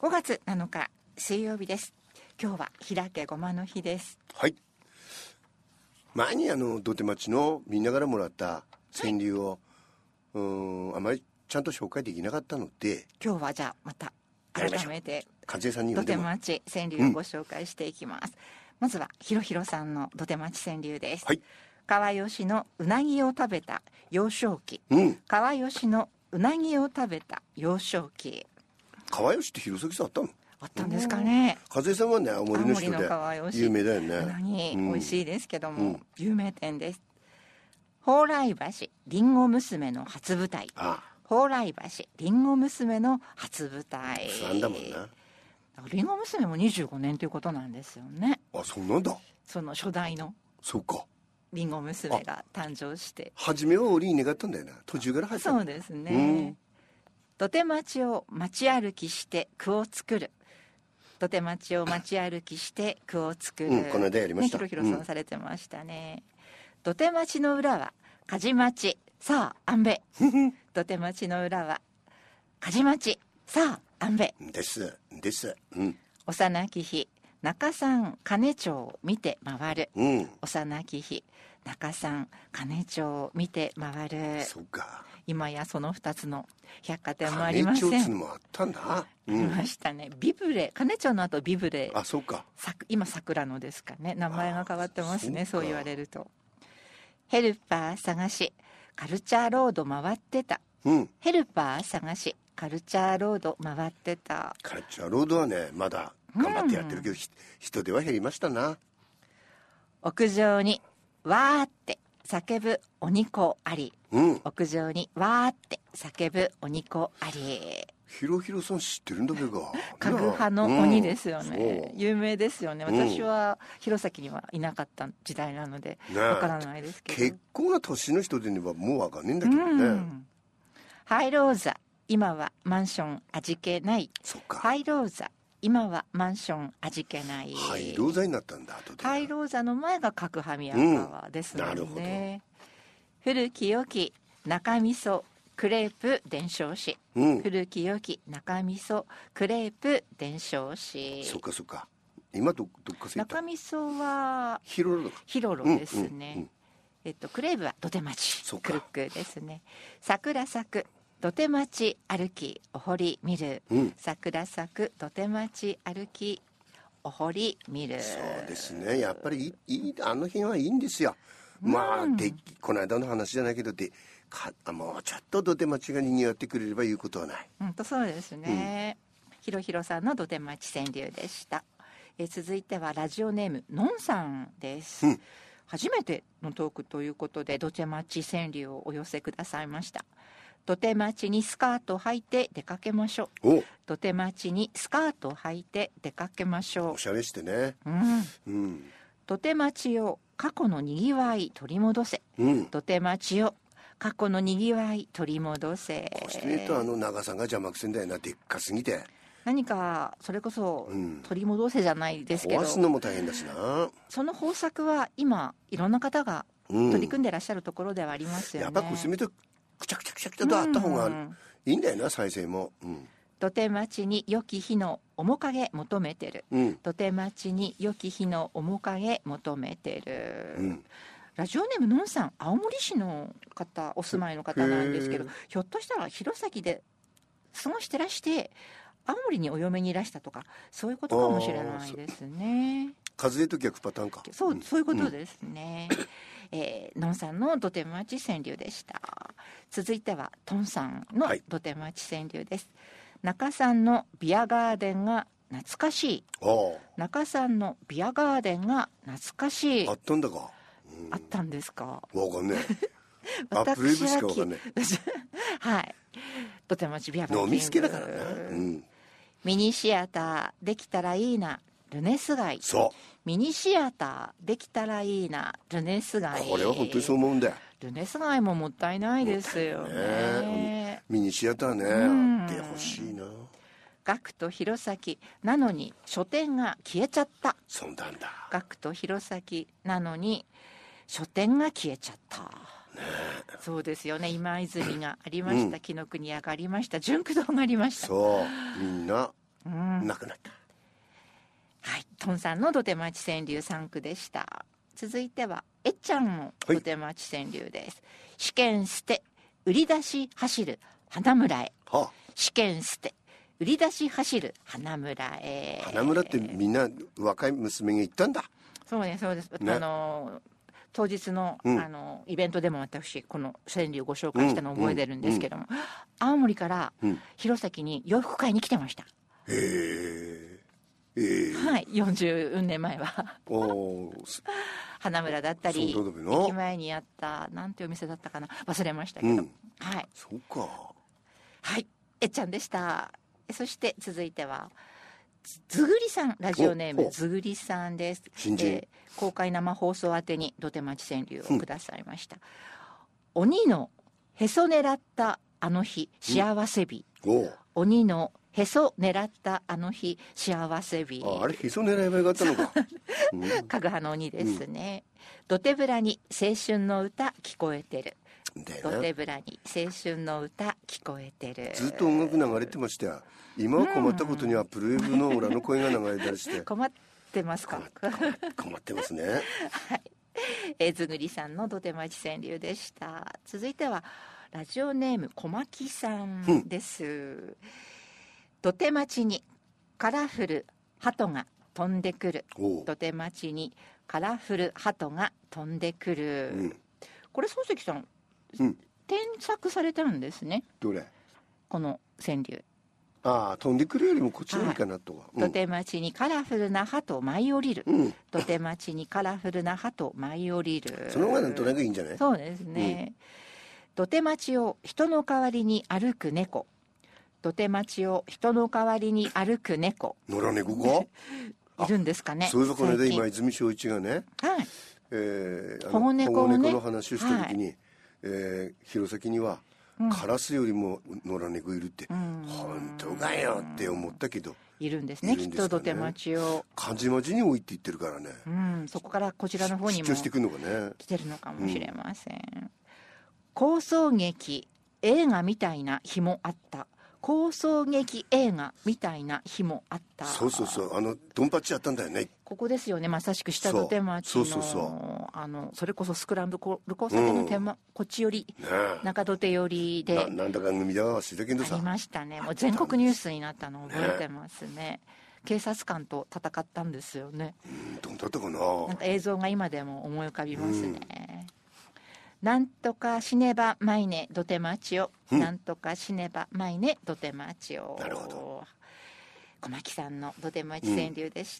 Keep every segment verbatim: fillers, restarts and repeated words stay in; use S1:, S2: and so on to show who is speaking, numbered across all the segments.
S1: ごがつなのか水曜日です。今日は開けごまの日です。
S2: はい。前にあの土手町のみんなからもらった川柳を、はい、うーんあまりちゃんと紹介できなかったので、
S1: 今日はじゃあまた改めて
S2: 和江さんに
S1: 土手町川柳をご紹介していきます。うん、まずはひろひろさんの土手町川柳です。はい。川吉のうなぎを食べた幼少期、うん、川吉のうなぎを食べた幼少期。
S2: 川吉って弘前さんあったの？
S1: あったんですかね。
S2: 和江さんはね、青森の人で有名だよね。
S1: うなぎ、美味しいですけども、うん、有名店です。蓬莱橋りんご娘の初舞台。ああ、蓬莱橋りんご娘の初舞台。
S2: なんだもんな。
S1: りんご娘もにじゅうごねんということなんですよね。
S2: あ、そうなんだ。
S1: その初代の。
S2: そうか。
S1: りんご娘が誕生して。
S2: 初めは折に願ったんだよな。途中から入った。
S1: そうですね。土手町を街歩きして句を作る。土手町を街歩きして句を作る、うん、
S2: この間やりました。
S1: ね、ひろひろさんされてましたね。うん、土手町の裏は梶町、さあ安倍土手町の裏は梶町、さあ安倍
S2: ですです、うん、
S1: 幼き日中山金町見て回る、うん、幼き日中山金町見て回る。
S2: そうか。
S1: 今やそのふたつの百貨店もありません。
S2: 金町もあったんだ、
S1: うん、ありましたね。ビブレ、金町の後ビブレ。
S2: あ、そうか。
S1: 今桜野ですかね。名前が変わってますね。そう言われると。ヘルパー探しカルチャーロード回ってた、うん、ヘルパー探しカルチャーロード回ってた。
S2: カルチャーロードはね、まだ頑張ってやってるけど、うん、人手は減りましたな。
S1: 屋上にわーって叫ぶ鬼子あり、うん、屋上にわーって叫ぶ鬼子あり。
S2: ひろひろさん知ってるんだけど、
S1: 家具派の鬼ですよね、うん、有名ですよね。私は弘前にはいなかった時代なのでわからないですけど、
S2: 結構な年の人ではもうわかんないんだけどね、うん、
S1: ハイローザ今はマンション味気ない。
S2: そっか。
S1: ハイローザ今はマンション味気ない。
S2: ハイローザになったんだ。後で
S1: ハイローザの前が角羽宮川ですので、ね、うん、なるほど。古き良き中味噌クレープ伝承誌、うん、古き良き中味噌クレープ伝承誌。
S2: そっかそっか。今どどっか
S1: 中味噌は
S2: ヒロロ
S1: ヒロロですね、うんうんうん、えっとクレープは土手町クルックですね。桜咲く土手町歩きお堀見る、うん、桜咲く土手町歩きお堀見る。
S2: そうですね。やっぱりいいあの辺はいいんですよ。まあ、でこの間の話じゃないけどでかもうちょっと土手町がにぎわってくれれば言うことはない。
S1: 本当そうですね、うん、ひろひろさんの土手町川柳でした。え続いてはラジオネームのんさんです、うん、初めてのトークということで土手町川柳をお寄せくださいました。土手町にスカート履いて出かけましょう。土手町にスカート履いて出かけましょう。
S2: おしゃれしてね、
S1: うんうん、土手町を過去のにぎわい取り戻せ、うん、土手町を過去のにぎわい取り戻せ。
S2: こうしてみるとあの長さが邪魔くせんだよな。でっかすぎて
S1: 何かそれこそ取り戻せじゃないですけど、
S2: 壊すのも大変だしな。
S1: その方策は今いろんな方が取り組んでらっしゃるところではありますよね、
S2: うん、やっぱこうしてみるとくちゃくちゃくちゃくちゃとあった方がいいんだよな、うん、再生も、うん、
S1: 土手町に良き日の面影求めてる、うん、土手町に良き日の面影求めてる、うん、ラジオネームのんさん青森市の方お住まいの方なんですけど、ひょっとしたら弘前で過ごしてらして青森にお嫁にいらしたとかそういうことかもしれないですね。
S2: 風と逆パターンか。
S1: そう、そういうことですね、うん、えー、のんさんの土手町川柳でした。続いてはとんさんの土手町川柳です、はい、中さんのビアガーデンが懐かしい。中さんのビアガーデンが懐かしい。
S2: あったんだか、
S1: うん、あったんですか。
S2: わかんねえアップレイブしかわかんねえ
S1: はい土手町ビアガーデン
S2: 飲みつけだからな、うん、
S1: ミニシアターできたらいいなルネス街。
S2: そう
S1: ミニシアターできたらいいなルネス街。
S2: これは本当にそう思うんだよ。
S1: ルネス街ももったいないですよ ね, ね
S2: ミニシアターね、うん、あってほしいな。
S1: 学と弘前なのに書店が消えちゃった。
S2: そうなんだ。
S1: 学と弘前なのに書店が消えちゃった、ね、そうですよね。今泉がありました、紀ノ国屋がありました、純駆堂がありました。
S2: そうみんな
S1: うん、
S2: なくなった。
S1: はい、トンさんの土手町川柳さんくでした。続いてはえっちゃんの土手町川柳です、はい、試験捨て売り出し走る花村へ、はあ、試験捨て売り出し走る花村へ。
S2: 花村ってみんな若い娘が行ったんだ。
S1: そうですそうです、ね、あの当日の、うん、あのイベントでも私この川柳ご紹介したのを覚えてるんですけども、うんうん、青森から弘前に洋服買いに来てました。
S2: へええー、
S1: はい、よんじゅうねんまえはお花村だったり駅前にあったなんていうお店だったかな忘れましたけど、うん、はい、
S2: そうか、
S1: はい、えっちゃんでした。そして続いてはずぐりさん、ラジオネームずぐりさんです。
S2: 新人、え
S1: ー、公開生放送宛てに土手町川柳をくださいました、うん、鬼のへそ狙ったあの日幸せ日、うん、鬼のへそ狙ったあの日幸せ日。
S2: あ, あれへそ狙えばよかったのか
S1: かぐはの鬼ですね、うん、土手ぶらに青春の歌聞こえてる、土手ぶらに青春の歌聞こえてる。
S2: ずっと音楽流れてましたよ。今は困ったことにはプルーブの裏の声が流れたりして
S1: 困ってますか。
S2: 困, 困ってますね、
S1: はい、えー、ずぐりさんの土手町川柳でした。続いてはラジオネーム小牧さんです、うん、土手町にカラフル鳩が飛んでくる、土手町にカラフル鳩が飛んでくる、うん、これ漱石さん、うん、添削されたんですね。
S2: どれ
S1: この川柳。
S2: ああ、飛んでくるよりもこっちの方がいいかなとは、
S1: うん、土手町にカラフルな鳩舞い降りる、うん、土手町にカラフルな鳩舞い降りる
S2: その方がなんとなくいいんじゃない。
S1: そうですね、うん、土手町を人の代わりに歩く猫、土手町を人の代わりに歩く猫。
S2: 野良猫
S1: かいるんですかね。
S2: そういうところで今泉正一がね、
S1: はい、
S2: えー、
S1: 保護猫をね、
S2: 保護猫の話をした時に、はい、えー、弘前には、うん、カラスよりも野良猫いるって、うん、本当かよって思ったけど
S1: いるんですね、きっと土手町を
S2: 漢字町に置いていってるからね、
S1: うん、そこからこちらの方にも
S2: 出張してくるのかね、
S1: 来てるのかもしれません、うん、構想劇映画みたいな日もあった、構想劇映画みたいな日もあった。
S2: そうそうそう、あのドンパチやったんだよね。
S1: ここですよね、まさしく下土手町の、そうそうそう、あのそれこそスクランブル交差点の手間、うん、こっちより、ね、中土手寄りで
S2: な, なんだか海だ忘れたけどさ
S1: ありましたね。もう全国ニュースになったのを覚えてますね。ね、警察官と戦ったんですよね。
S2: うん、どうだったかな。
S1: なんか映像が今でも思い浮かびますね。うん、なんとか死ねばまいね土手町を、うん、なんとか死ねばまいね土手町を。
S2: なるほど。
S1: 小牧さんの土手町川柳でした、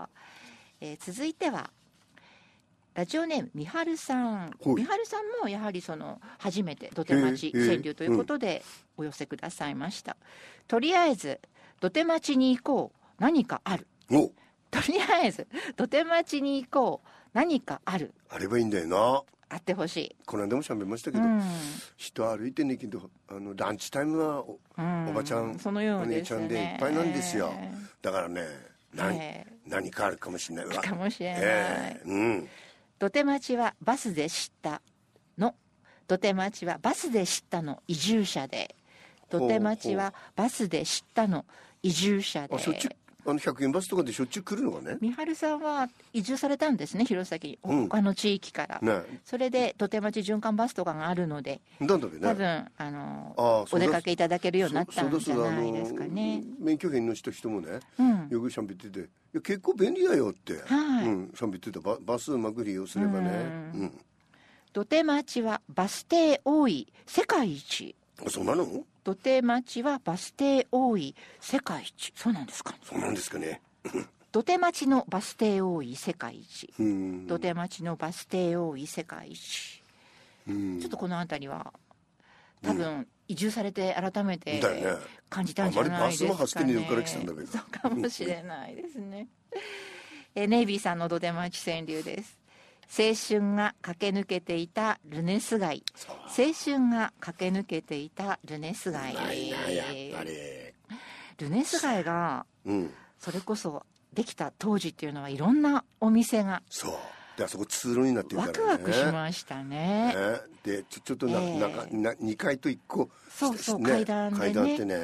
S1: うん、えー、続いてはラジオネームみはるさん。みはるさんもやはりその初めて土手町川柳ということでお寄せくださいました、うん、とりあえず土手町に行こう何かある。
S2: お
S1: とりあえず土手町に行こう何かある。
S2: あればいいんだよな。
S1: あってほしい。
S2: この間もしゃべりましたけど、うん、人歩いてんねんけど、あのランチタイムは お,、うん、おばちゃん、
S1: そのようですね、
S2: お姉ちゃんでいっぱいなんですよ。だからね、何、えー、何かあるかもしれないわ。
S1: かもしれない、
S2: えーうん、
S1: 土手町はバスで知ったの、土手町はバスで知ったの移住者で、土手町はバスで知ったの移住者で。
S2: あ、しょっちゅうあのひゃくえんバスとかでしょっちゅう来るのがね。
S1: みはるさんは移住されたんですね、弘前に、うん、他の地域から、ね、それで土手町循環バスとかがあるので、
S2: なんだっけね、
S1: 多分あのあお出かけいただけるようになったんじゃないですかね。
S2: 免許返納した人もね、うん、よくしゃべってて、いや結構便利だよって、はい、うん、しゃべってた。 バ, バスうまく利用すればね、うんうん、
S1: 土手町はバス停多い世界一。
S2: あ、そうなの。
S1: 土手町はバス停多い世界一。そうなんですかね。
S2: そうなんですかね。
S1: 土手町のバス停多い世界一。土手町のバス停多い世界一。ちょっとこの辺りは多分移住されて改めて感じたんじゃないですかね。あまりバスも走ってニューヨークから来たんだけど。そうかもしれないですね。えネイビーさんの土手町川柳です。青春が駆け抜けていたルネス街。青春が駆け抜けていたルネス街。
S2: ないな、やっぱり
S1: ルネス街が、うん、それこそできた当時っていうのはいろんなお店が、
S2: そうで、あそこ通路になってるからね、
S1: ワクワクしましたね。
S2: ねでちょ、ちょっとな、えー、なんかなにかいといっこ、
S1: そうそう、ね、階段でね、
S2: 階段ってね、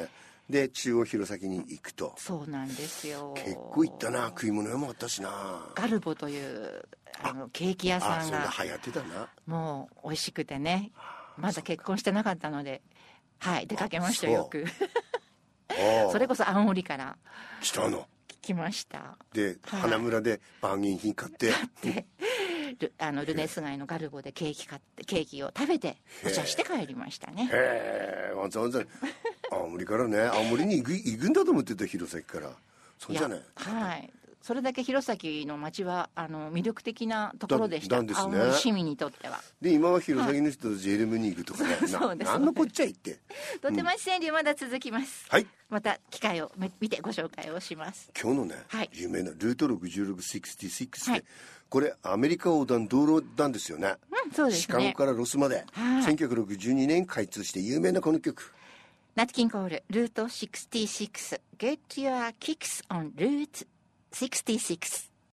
S2: で中央弘前に行くと。
S1: そうなんですよ。
S2: 結構行ったな。食い物屋もあったしな。
S1: ガルボというあのケーキ屋さんが
S2: あそんな流行ってたな。
S1: もう美味しくてね、まだ結婚してなかったので、はい出かけましたよく。それこそ青森から
S2: 来たの。
S1: 来ました。
S2: で、はい、花村でバーゲン品買って
S1: 買ってルあのルネス街のガルボでケーキ買ってケーキを食べてお茶して帰りましたね。
S2: へえ、わざわざ青森からね、青森に行く行くんだと思ってた、弘前から。そうじゃない。
S1: はい。それだけ弘前の町はあの魅力的なところでした。
S2: ですね、
S1: 青森市民にとっては。
S2: で今は弘前の人とジェルムに行くとかね。そうです。何のこっちゃいって。
S1: とて町川柳まだ続きます。
S2: はい。
S1: また機会を見てご紹介をします。
S2: 今日のね、
S1: はい、
S2: 有名なルートろくじゅうろくろくろくで、はい、これアメリカ横断道路なんですよね。
S1: うん、そうですね。
S2: シカゴからロスまで、はい、せんきゅうひゃくろくじゅうにねん開通して有名なこの曲。
S1: ナットキンコールルートろくじゅうろく Get your kicks on Route ろくじゅうろく